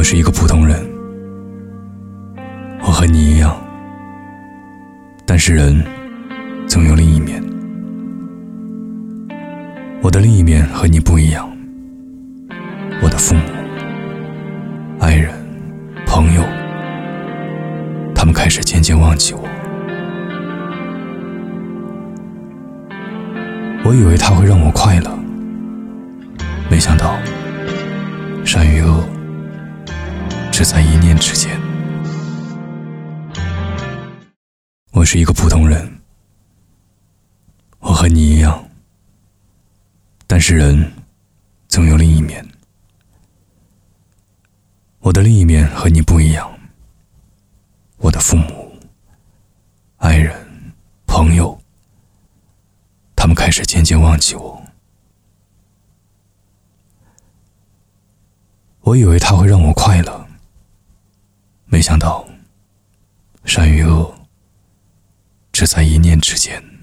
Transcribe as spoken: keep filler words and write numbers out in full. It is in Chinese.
是一个普通人，我和你一样，但是人总有另一面。我的另一面和你不一样，我的父母、爱人、朋友，他们开始渐渐忘记我。我以为他会让我快乐，没想到善与恶只在一念之间。我是一个普通人，我和你一样，但是人总有另一面。我的另一面和你不一样，我的父母、爱人、朋友，他们开始渐渐忘记我。我以为他会让我快乐，没想到善与恶只在一念之间。